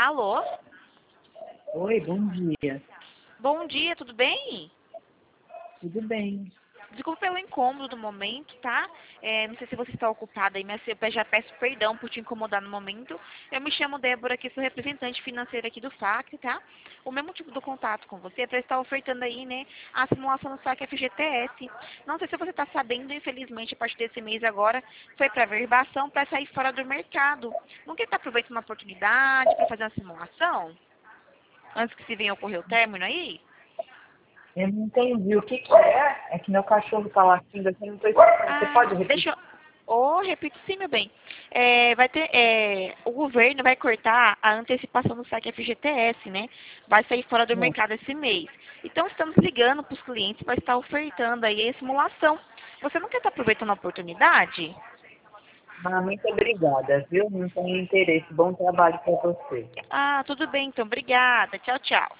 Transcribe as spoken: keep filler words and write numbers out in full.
Alô? Oi, bom dia. Bom dia, tudo bem? Tudo bem? Desculpa pelo incômodo do momento, tá? É, não sei se você está ocupada aí, mas eu já peço perdão por te incomodar no momento. Eu me chamo Débora, aqui sou representante financeira aqui do F A C, tá? O meu motivo do contato com você é para estar ofertando aí, né, a simulação do saque F G T S. Não sei se você está sabendo, infelizmente, a partir desse mês agora, foi para averbação para sair fora do mercado. Não quer estar aproveitando uma oportunidade para fazer uma simulação? Antes que se venha ocorrer o término aí? Eu não entendi o que que é. É que meu cachorro tá latindo aqui, eu não tô escutando. Você Ah, pode repetir? deixa eu... Oh, repito sim, meu bem. É, vai ter, é, o governo vai cortar a antecipação do saque F G T S, né? Vai sair fora do Não. mercado esse mês. Então, estamos ligando para os clientes para estar ofertando aí a simulação. Você não quer estar aproveitando a oportunidade? Ah, muito obrigada, viu? Não tenho interesse. Bom trabalho para você. Ah, tudo bem, então. Obrigada. Tchau, tchau.